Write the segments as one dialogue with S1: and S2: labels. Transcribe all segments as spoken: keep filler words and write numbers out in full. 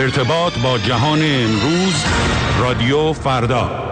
S1: ارتباط با جهان امروز، رادیو فردا.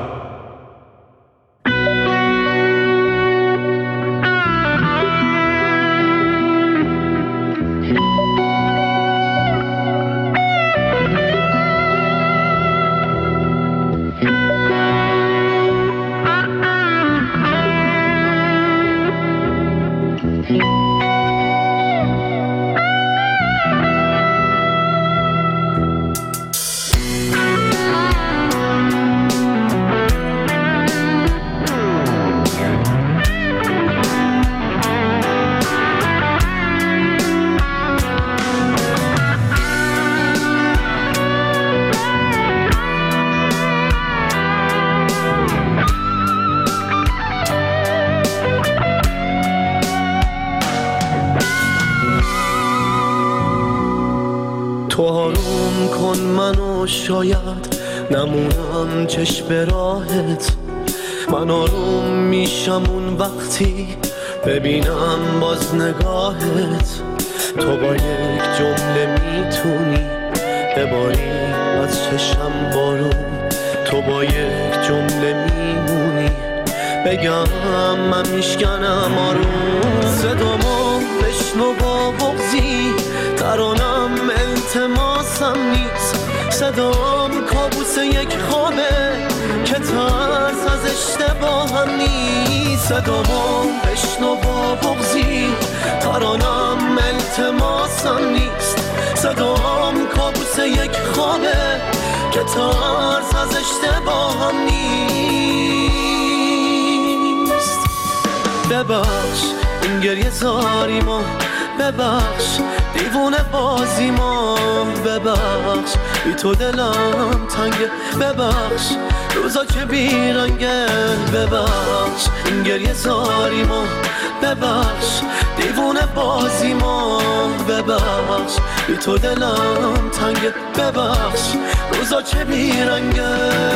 S2: شاید نمونم چشم به راهت، من آروم میشم اون وقتی ببینم باز نگاهت. تو با یک جمله میتونی بباری از چشم بارون، تو با یک جمله میمونی بگم من میشکنم آروم. صدامو بشنو با بغضی، ترانم التماسم نیست، صدام کابوس یک خوابه که ترس از اشتباهم نیست. صدامو بشنو با بغضی، ترانم التماسم نیست، صدام کابوس یک خوابه که ترس از اشتباهم نیست. ببخش این گریه زاریمو، ببخش دیوونه بازیمو، ببخش بی تو دلم تنگه، ببخش روزا که بیرنگه، ببخش این گریه زاریمو، ببخش دیوونه بازیمو، ببخش بی تو دلم تنگه، ببخش روزا که بیرنگه.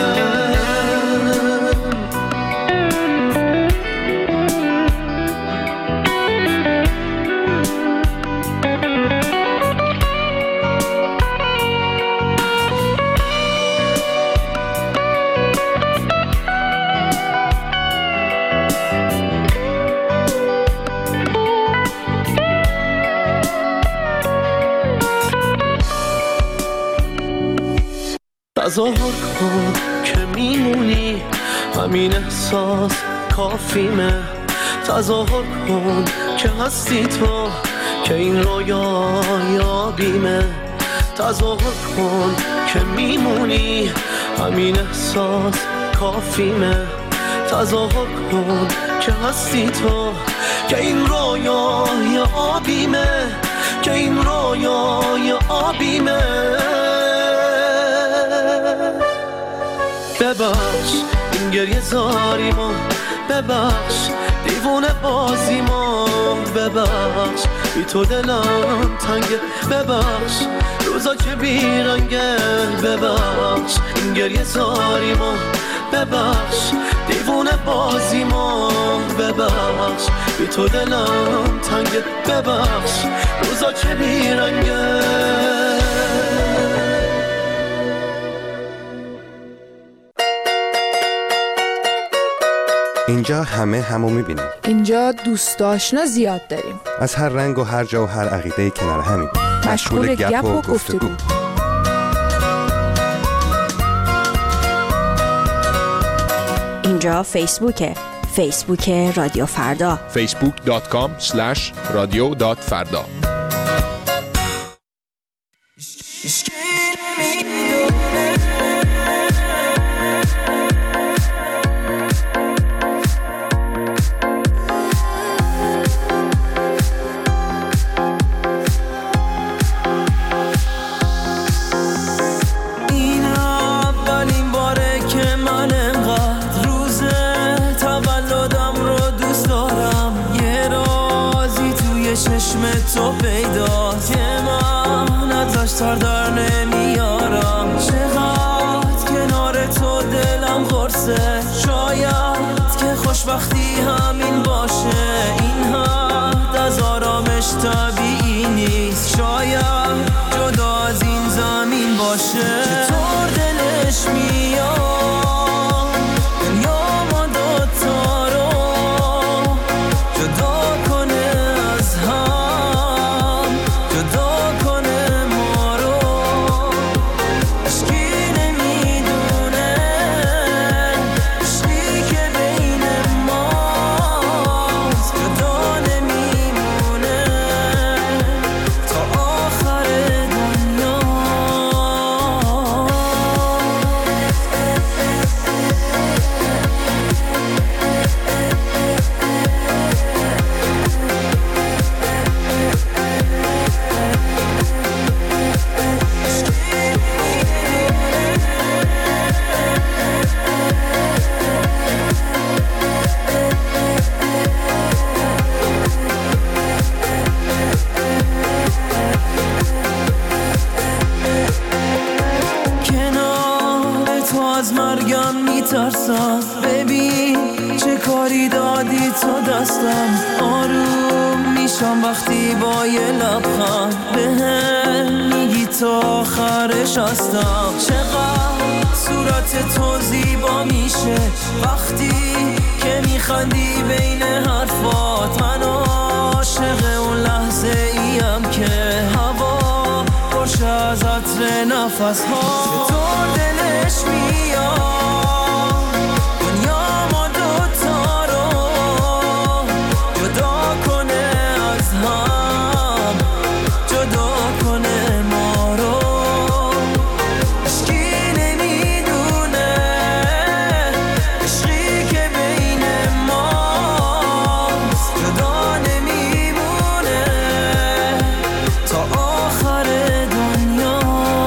S2: تظاهر کن که میمونی، همین احساس کافیمه. تظاهر کن که هستی تو، که این رویا یابیمه. تظاهر کن که میمونی، همین احساس کافیمه. تظاهر کن که هستی تو، که این رویا یابیمه، که این رویا یابیمه. ببخش این گریه زاریمو، ببخش دیوونه بازیمو، ببخش بی تو دلم تنگه، ببخش روزا که بیرنگه، ببخش این گریه زاریمو، ببخش دیوونه بازیمو، ببخش بی تو دلم تنگه، ببخش روزا که بیرنگه.
S3: اینجا همه همو میبینیم.
S4: اینجا دوست آشنا زیاد داریم،
S3: از هر رنگ و هر جا و هر عقیده کنار همین،
S4: مشغول گپ و گفتگو.
S5: اینجا فیسبوکه، فیسبوک رادیو فردا،
S6: فیسبوک دات کام اسلش رادیو دات فردا.
S7: تو پیداست که من ازش سر در نمیارم، چقدر کنار تو دلم قرصه، شاید که خوشبختی همین باشه، این حد از آرامش طبیعی نیست، شاید جدا از این زمین باشه. میگن میترسم. ببین چه کاری دادی تو دستم، آروم میشم وقتی با یه لبخند بهم میگی تو آخرش هستم. چقدر صورت تو زیبا میشه وقتی که میخندی بین حرفات. من عاشق اون لحظه ایم که هوا خوش از عطر نفس ها. چطور دلش میاد دنیا ما دوتا رو جدا کنه از هم، جدا کنه ما رو. عشقی نمیدونه عشقی که بین ماست جدا نمیمونه تا آخر دنیا.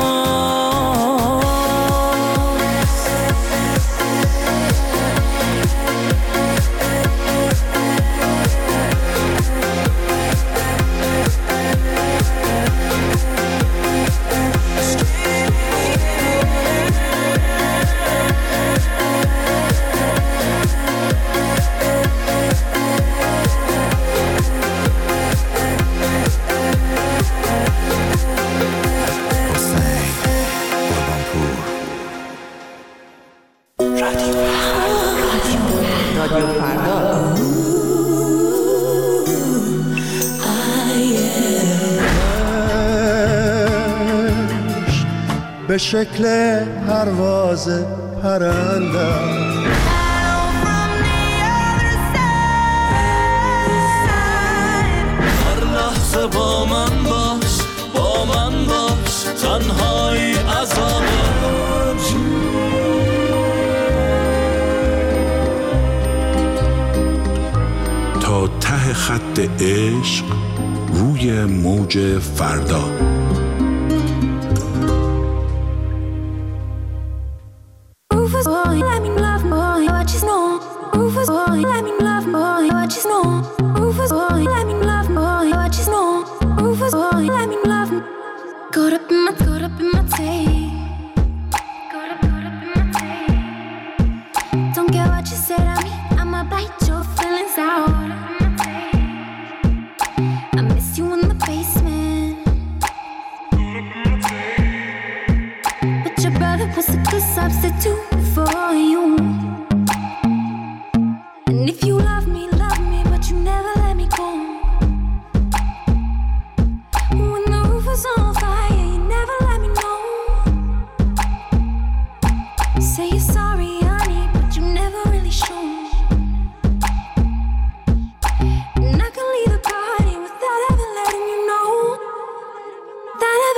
S2: به شکل پرواز پرنده هر لحظه با من باش، با من باش، تنهایی عذابه.
S1: تا ته خط عشق روی موج فردا.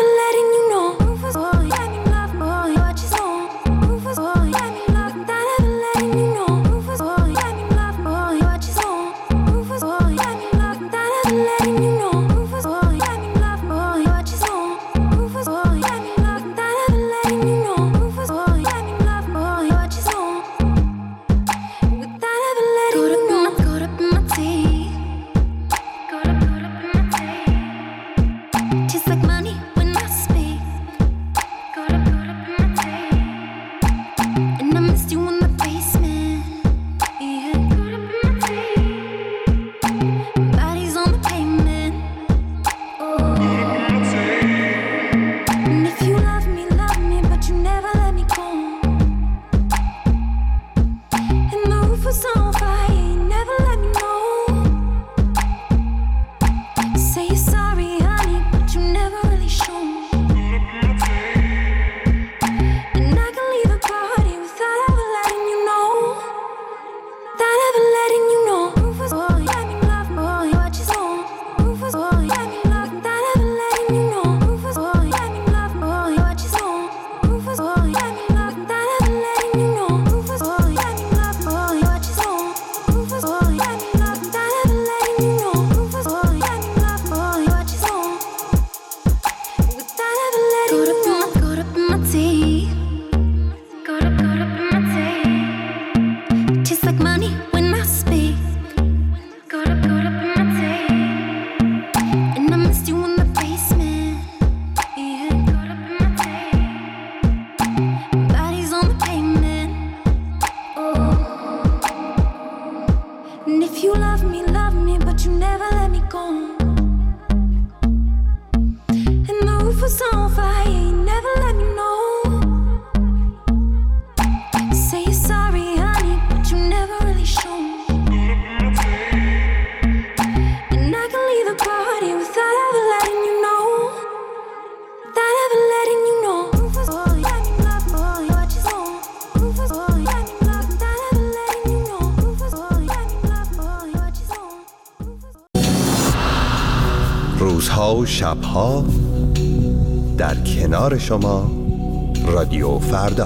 S8: Let me love, boy, what you know. Rufus, boy, let me love, that ever was on fire, you never let me know. Say you're sorry, honey, but you never really show. And I can leave the party without ever letting you know. Without ever letting you know. Rufus, boy, let me love, boy, what you know. Rufus, boy, let me love, without ever letting you know. Rufus, boy, let me love, boy, what you know.
S3: روزها و شبها در کنار شما رادیو فردا.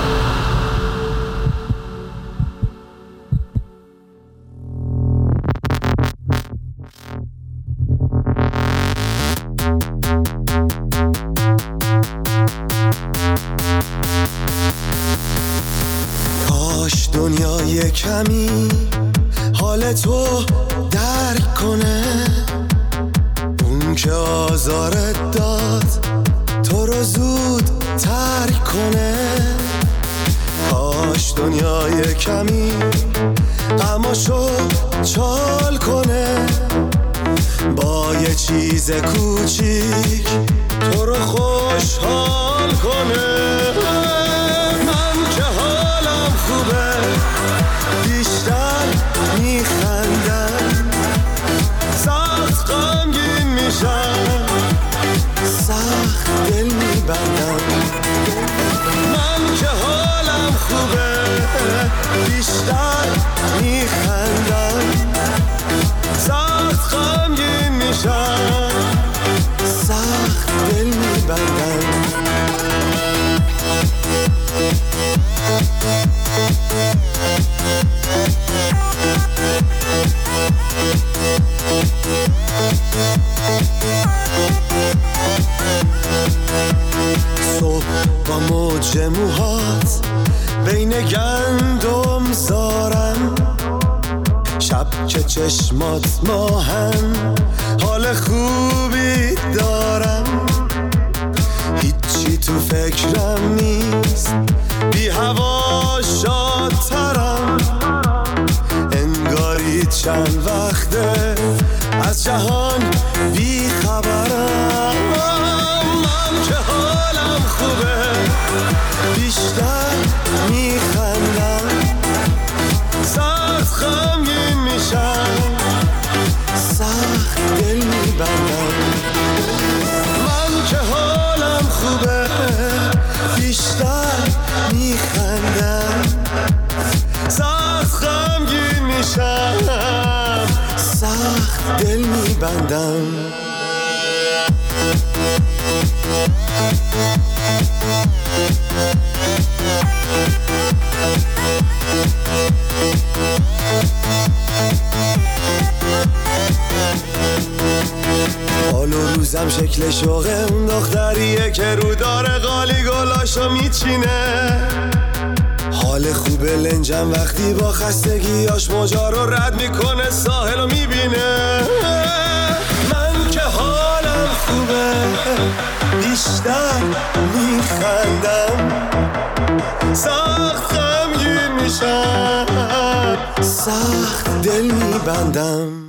S9: کاش دنیای کمی حال تو درک کنه، اون که آزارت داد تو رو زود ترک کنه. کاش دنیای کمی غماشو چال کنه، با یه چیز کوچیک تو رو خوشحال کنه. من که حالم خوبه بیشتر میخندم، سخت غمگین میشم، سخت دل میبندم. من که حالم خوبه بیشتر میخندم، سخت غمگین میشم، سخت دل میبندم. صبح با موج موهات بین گندم زارم، شب که چشمات ماهم حال خوبی دارم. هیچی تو فکرم نیست، بی هوا شادترم، انگاری چند وقته از جهان بی خبرم. من که حالم خوبه بیشتر میخندم، سخت غمگین میشم، سخت دل میبندم. من که حالم خوبه بیشتر میخندم، سخت غمگین میشم، سخت دل میبندم. حال و روزم شکل شوقه اون دختریه که رو داره قالی گلاشو میچینه. حال خوبه لنجم وقتی با خستگیاش موجا رو رد میکنه، ساحل رو میبینه. من که حالم خوبه بیشتر میخندم، سخت غمگین میشم، سخت دل میبندم.